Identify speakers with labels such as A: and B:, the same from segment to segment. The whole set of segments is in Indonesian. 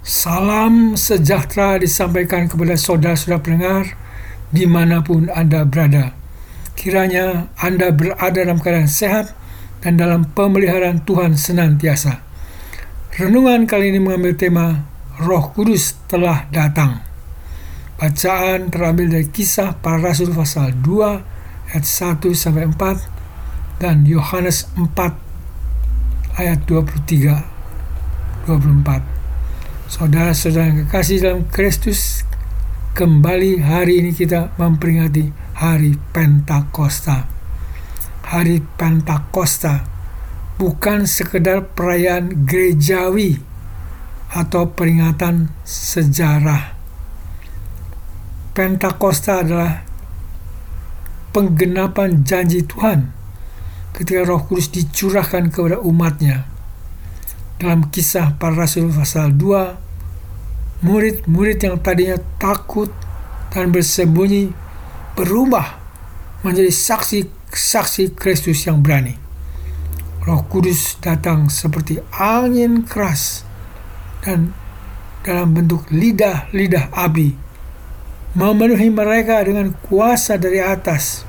A: Salam sejahtera disampaikan kepada saudara-saudara pendengar dimanapun Anda berada. Kiranya Anda berada dalam keadaan sehat dan dalam pemeliharaan Tuhan senantiasa. Renungan kali ini mengambil tema Roh Kudus telah datang. Bacaan terambil dari Kisah Para Rasul pasal 2 ayat 1-4 dan Yohanes 4 ayat 23-24. Saudara-saudara yang kekasih dalam Kristus, kembali hari ini kita memperingati Hari Pentakosta. Hari Pentakosta bukan sekedar perayaan gerejawi atau peringatan sejarah. Pentakosta adalah penggenapan janji Tuhan ketika Roh Kudus dicurahkan kepada umatnya. Dalam Kisah Para Rasul pasal 2, murid-murid yang tadinya takut dan bersembunyi berubah menjadi saksi-saksi Kristus yang berani. Roh Kudus datang seperti angin keras dan dalam bentuk lidah-lidah api, memenuhi mereka dengan kuasa dari atas.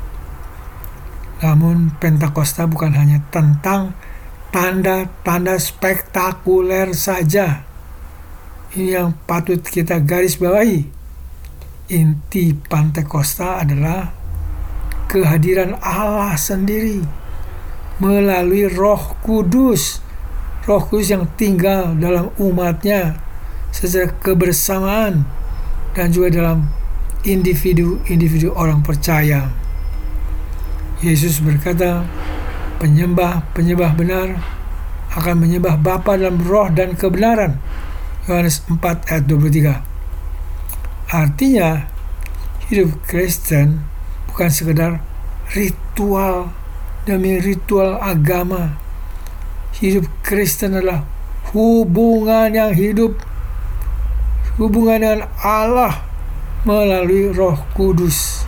A: Namun Pentakosta bukan hanya tentang tanda-tanda spektakuler saja. Ini yang patut kita garis bawahi. Inti Pentakosta adalah kehadiran Allah sendiri melalui Roh Kudus. Roh Kudus yang tinggal dalam umatnya secara kebersamaan dan juga dalam individu-individu orang percaya. Yesus berkata, penyembah benar akan menyembah Bapa dalam roh dan kebenaran. Yohanes 4 ayat 23. Artinya, hidup Kristen bukan sekedar ritual demi ritual agama. Hidup Kristen adalah hubungan yang hidup, hubungan dengan Allah melalui Roh Kudus.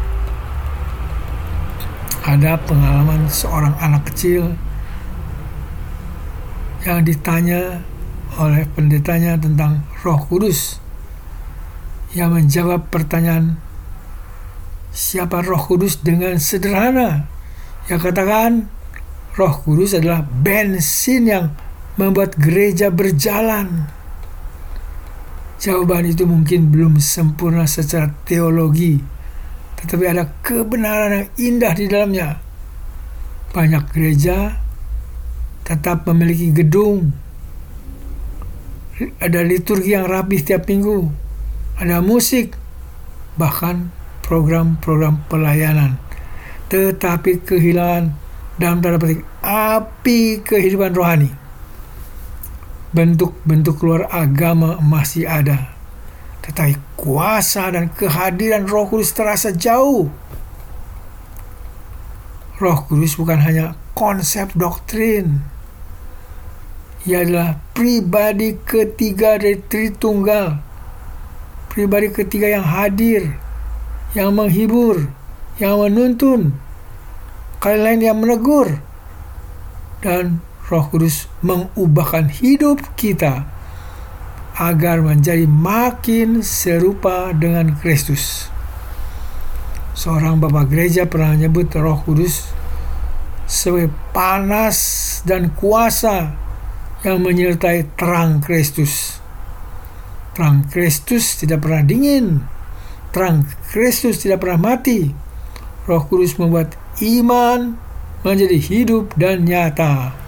A: Ada pengalaman seorang anak kecil yang ditanya oleh pendetanya tentang Roh Kudus. Yang menjawab pertanyaan siapa Roh Kudus dengan sederhana. Yang katakan Roh Kudus adalah bensin yang membuat gereja berjalan. Jawaban itu mungkin belum sempurna secara teologi, tetapi ada kebenaran yang indah di dalamnya. Banyak gereja tetap memiliki gedung, ada liturgi yang rapi setiap minggu, ada musik, bahkan program-program pelayanan. Tetapi kehilangan dalam tanda petik api kehidupan rohani. Bentuk-bentuk luar agama masih ada, tetapi kuasa dan kehadiran Roh Kudus terasa jauh. Roh Kudus bukan hanya konsep doktrin. Ia adalah pribadi ketiga dari Tritunggal. Pribadi ketiga yang hadir, yang menghibur, yang menuntun, kali lain yang menegur. Dan Roh Kudus mengubahkan hidup kita agar menjadi makin serupa dengan Kristus. Seorang bapak gereja pernah menyebut Roh Kudus sebagai panas dan kuasa yang menyertai terang Kristus. Terang Kristus tidak pernah dingin. Terang Kristus tidak pernah mati. Roh Kudus membuat iman menjadi hidup dan nyata.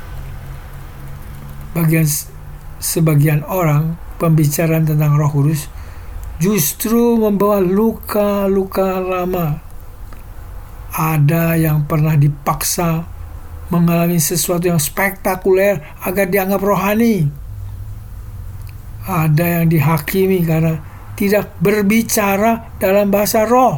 A: Sebagian orang pembicaraan tentang Roh Kudus justru membawa luka-luka lama. Ada yang pernah dipaksa mengalami sesuatu yang spektakuler agar dianggap rohani. Ada yang dihakimi karena tidak berbicara dalam bahasa roh.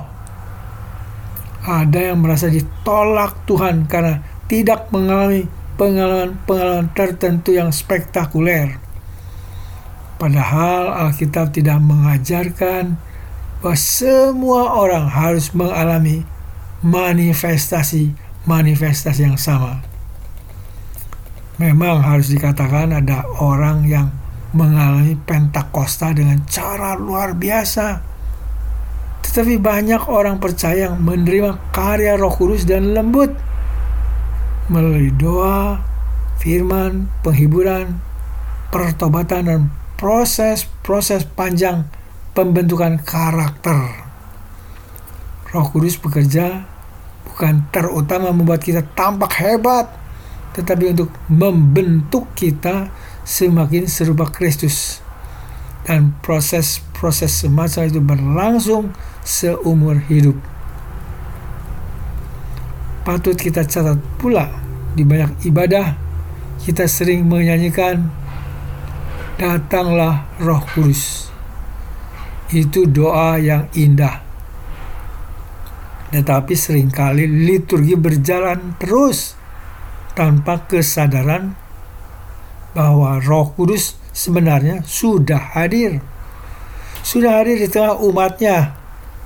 A: Ada yang merasa ditolak Tuhan karena tidak mengalami pengalaman tertentu yang spektakuler. Padahal Alkitab tidak mengajarkan bahwa semua orang harus mengalami manifestasi yang sama. Memang harus dikatakan ada orang yang mengalami Pentakosta dengan cara luar biasa. Tetapi banyak orang percaya yang menerima karya Roh Kudus dan lembut melalui doa, firman, penghiburan, pertobatan, dan proses panjang pembentukan karakter. Roh Kudus bekerja bukan terutama membuat kita tampak hebat, tetapi untuk membentuk kita semakin serupa Kristus. Dan proses semacam itu berlangsung seumur hidup. Patut kita catat pula, di banyak ibadah kita sering menyanyikan, "Datanglah Roh Kudus." Itu doa yang indah. Tetapi seringkali liturgi berjalan terus tanpa kesadaran bahwa Roh Kudus sebenarnya sudah hadir. Sudah hadir di tengah umatnya.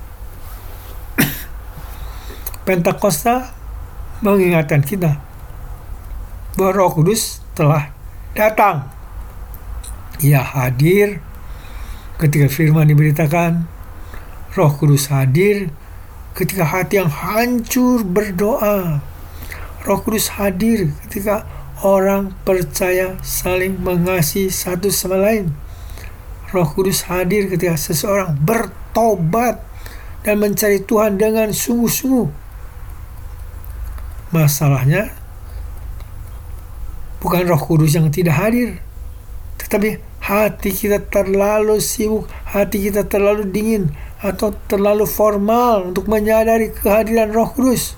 A: Pentakosta mengingatkan kita bahwa Roh Kudus telah datang. Ia hadir ketika firman diberitakan. Roh Kudus hadir ketika hati yang hancur berdoa. Roh Kudus hadir ketika orang percaya saling mengasihi satu sama lain. Roh Kudus hadir ketika seseorang bertobat dan mencari Tuhan dengan sungguh-sungguh. Masalahnya bukan Roh Kudus yang tidak hadir, tetapi hati kita terlalu sibuk, hati kita terlalu dingin atau terlalu formal untuk menyadari kehadiran Roh Kudus.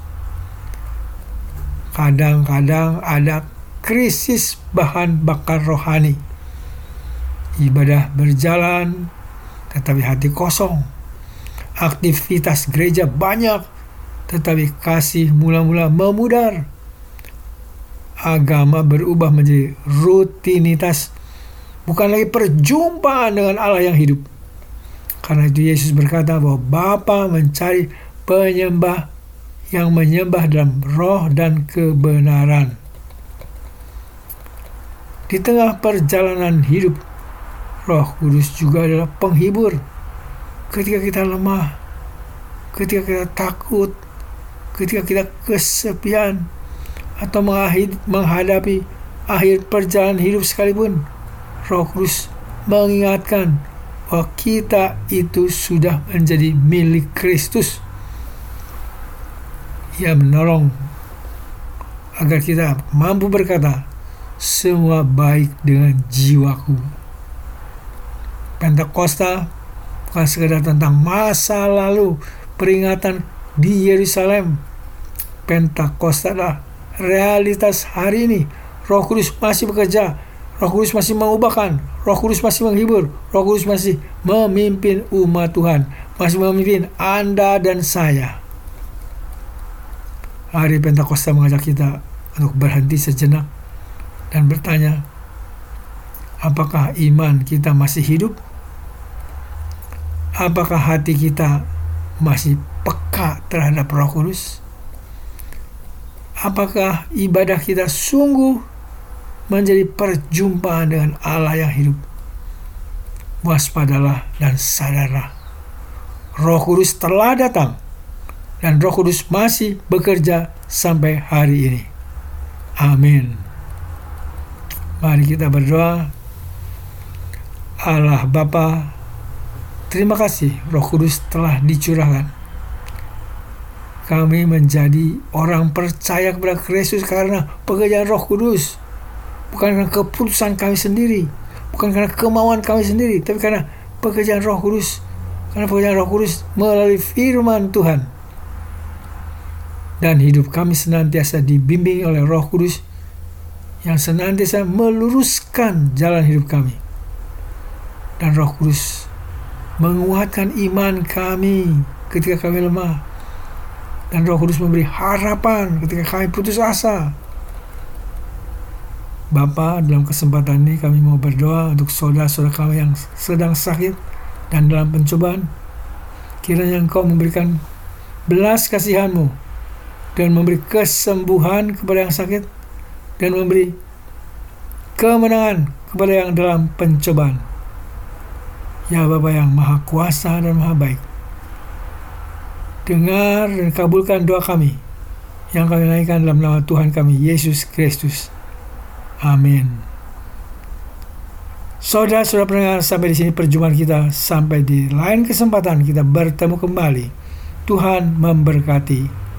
A: Kadang-kadang ada krisis bahan bakar rohani. Ibadah berjalan, tetapi hati kosong. Aktivitas gereja banyak, tetapi kasih mula-mula memudar. Agama berubah menjadi rutinitas, bukan lagi perjumpaan dengan Allah yang hidup. Karena itu Yesus berkata bahwa Bapa mencari penyembah yang menyembah dalam roh dan kebenaran. Di tengah perjalanan hidup, Roh Kudus juga adalah penghibur. Ketika kita lemah, ketika kita takut, ketika kita kesepian, atau menghadapi akhir perjalanan hidup sekalipun, Roh Kudus mengingatkan bahwa kita itu sudah menjadi milik Kristus. Ia menolong agar kita mampu berkata, "Semua baik dengan jiwaku." Pentakosta bukan sekedar tentang masa lalu, peringatan di Yerusalem. Pentakosta adalah realitas hari ini. Roh Kudus masih bekerja, Roh Kudus masih mengubahkan, Roh Kudus masih menghibur, Roh Kudus masih memimpin umat Tuhan, masih memimpin Anda dan saya. Hari Pentakosta mengajak kita untuk berhenti sejenak dan bertanya, apakah iman kita masih hidup? Apakah hati kita masih peka terhadap Roh Kudus? Apakah ibadah kita sungguh menjadi perjumpaan dengan Allah yang hidup? Waspadalah dan sadarlah, Roh Kudus telah datang dan Roh Kudus masih bekerja sampai hari ini. Amin. Mari kita berdoa. Allah Bapa, terima kasih Roh Kudus telah dicurahkan. Kami menjadi orang percaya kepada Kristus karena pekerjaan Roh Kudus. Bukan karena keputusan kami sendiri, bukan karena kemauan kami sendiri, tapi karena pekerjaan Roh Kudus. Karena pekerjaan Roh Kudus melalui firman Tuhan. Dan hidup kami senantiasa dibimbing oleh Roh Kudus yang senantiasa meluruskan jalan hidup kami. Dan Roh Kudus menguatkan iman kami ketika kami lemah. Dan Roh Kudus memberi harapan ketika kami putus asa. Bapa, dalam kesempatan ini kami mau berdoa untuk saudara-saudara kami yang sedang sakit dan dalam pencobaan. Kiranya Engkau memberikan belas kasihan-Mu dan memberi kesembuhan kepada yang sakit dan memberi kemenangan kepada yang dalam pencobaan. Ya Bapa yang Maha Kuasa dan Maha Baik, dengar dan kabulkan doa kami yang kami naikkan dalam nama Tuhan kami, Yesus Kristus. Amin. Saudara-saudara pendengar, sampai di sini perjumpaan kita. Sampai di lain kesempatan kita bertemu kembali. Tuhan memberkati.